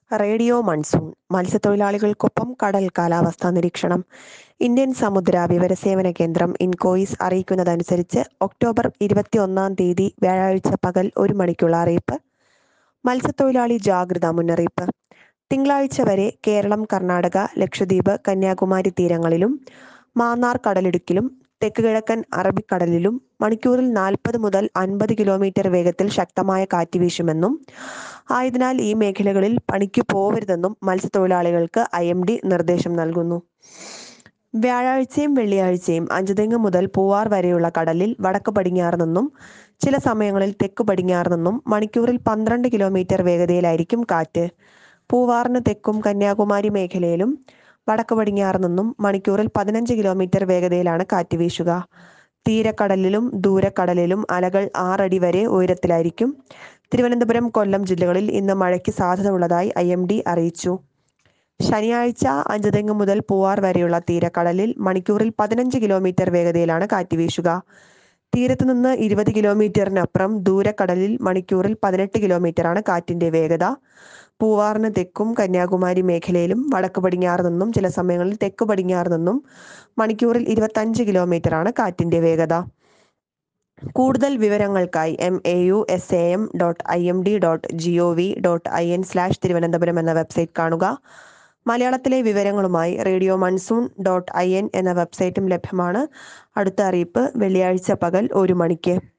Radio monsoon മത്സ്യത്തൊഴിലാളികൾക്കൊപ്പം കടൽ കാലാവസ്ഥാ നിരീക്ഷണം. ഇന്ത്യൻ സമുദ്ര വിവരസേവന കേന്ദ്രം ഇൻകോയിസ് അറിയിക്കുന്നതനുസരിച്ച് ഒക്ടോബർ 21 വ്യാഴാഴ്ച പകൽ 1 മണിക്കുള്ള അറിയിപ്പ്. മത്സ്യത്തൊഴിലാളി ജാഗ്രതാ മുന്നറിയിപ്പ്. തിങ്കളാഴ്ച വരെ കേരളം, കർണാടക, ലക്ഷദ്വീപ്, കന്യാകുമാരി തീരങ്ങളിലും മാന്നാർ കടലിടുക്കിലും തെക്ക് കിഴക്കൻ അറബിക്കടലിലും മണിക്കൂറിൽ 40 മുതൽ 50 കിലോമീറ്റർ വേഗത്തിൽ ശക്തമായ കാറ്റ് വീശുമെന്നും ആയതിനാൽ ഈ മേഖലകളിൽ പണിക്ക് പോവരുതെന്നും മത്സ്യത്തൊഴിലാളികൾക്ക് IMD നിർദ്ദേശം നൽകുന്നു. വ്യാഴാഴ്ചയും വെള്ളിയാഴ്ചയും അഞ്ചുതെങ്ങ് മുതൽ പൂവാർ വരെയുള്ള കടലിൽ വടക്ക് പടിഞ്ഞാറ് നിന്നും ചില സമയങ്ങളിൽ തെക്ക് പടിഞ്ഞാറ് നിന്നും മണിക്കൂറിൽ 12 കിലോമീറ്റർ വേഗതയിലായിരിക്കും കാറ്റ്. പൂവാറിന് തെക്കും കന്യാകുമാരി മേഖലയിലും വടക്ക് പടിഞ്ഞാറ് നിന്നും മണിക്കൂറിൽ 15 കിലോമീറ്റർ വേഗതയിലാണ് കാറ്റ് വീശുക. തീരക്കടലിലും ദൂരക്കടലിലും അലകൾ 6 അടി വരെ ഉയരത്തിലായിരിക്കും. തിരുവനന്തപുരം, കൊല്ലം ജില്ലകളിൽ ഇന്ന് മഴയ്ക്ക് സാധ്യത ഉള്ളതായി IMD അറിയിച്ചു. ശനിയാഴ്ച അഞ്ചുതെങ്ങ് മുതൽ പൂവാർ വരെയുള്ള തീരക്കടലിൽ മണിക്കൂറിൽ 15 കിലോമീറ്റർ വേഗതയിലാണ് കാറ്റ് വീശുക. തീരത്ത് നിന്ന് 20 കിലോമീറ്ററിനപ്പുറം ദൂരക്കടലിൽ മണിക്കൂറിൽ 18 കിലോമീറ്ററാണ് കാറ്റിന്റെ വേഗത. പൂവാറിന് തെക്കും കന്യാകുമാരി മേഖലയിലും വടക്ക് പടിഞ്ഞാറ് നിന്നും ചില സമയങ്ങളിൽ തെക്ക് പടിഞ്ഞാറ് നിന്നും മണിക്കൂറിൽ 25 കിലോമീറ്ററാണ് കാറ്റിന്റെ വേഗത. കൂടുതൽ വിവരങ്ങൾക്കായി mau.sam.imd.gov.in/തിരുവനന്തപുരം എന്ന വെബ്സൈറ്റ് കാണുക. മലയാളത്തിലെ വിവരങ്ങളുമായി radio-monsoon.in എന്ന വെബ്സൈറ്റും ലഭ്യമാണ്. അടുത്ത അറിയിപ്പ് വെള്ളിയാഴ്ച പകൽ 1 മണിക്ക്.